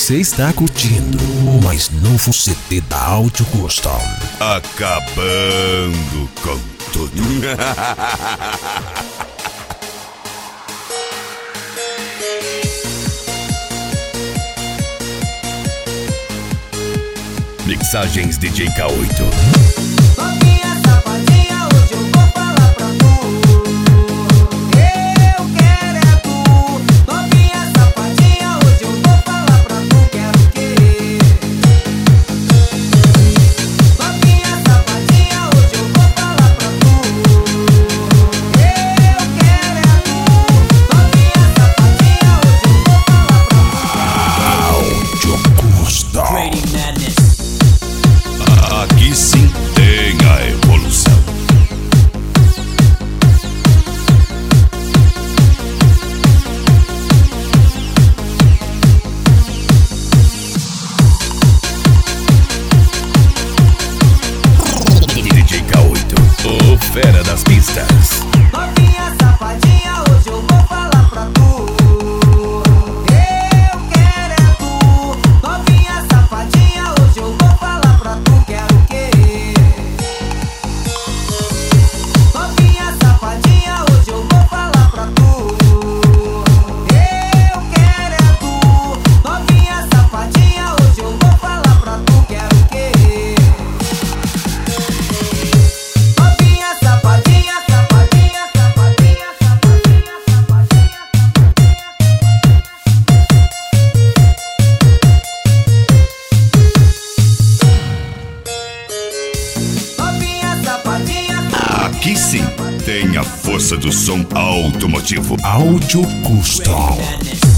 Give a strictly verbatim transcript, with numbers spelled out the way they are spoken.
Você está curtindo o mais novo C D da Audio Custom. Acabando com tudo. Mixagens D J K oito. Novinha safadinha, hoje eu vou falar pra tu. Eu quero é tu. Novinha safadinha, hoje eu vou falar pra tu. Quero o quê? Novinha safadinha, hoje eu vou falar pra tu. Eu quero é tu. Novinha safadinha, hoje eu vou falar pra tu. Audio Custom. Creating madness. Aqui sim tem a evolução. D J K oito, o fera das pistas. Novinha safadinha, hoje eu vou falar pra tu. Eu quero é tu. Novinha safadinha, hoje eu vou falar pra tu. Quero o quê? Novinha safadinha, hoje eu vou falar pra tu. Eu quero é tu. Novinha safadinha, hoje eu vou falar pra tu. Quero o quê? Novinha safadinha, safadinha, safadinha, safadinha, safadinha. Novinha safadinha, Aqui sim tem a força do som automotivo. Audio Custom. madness.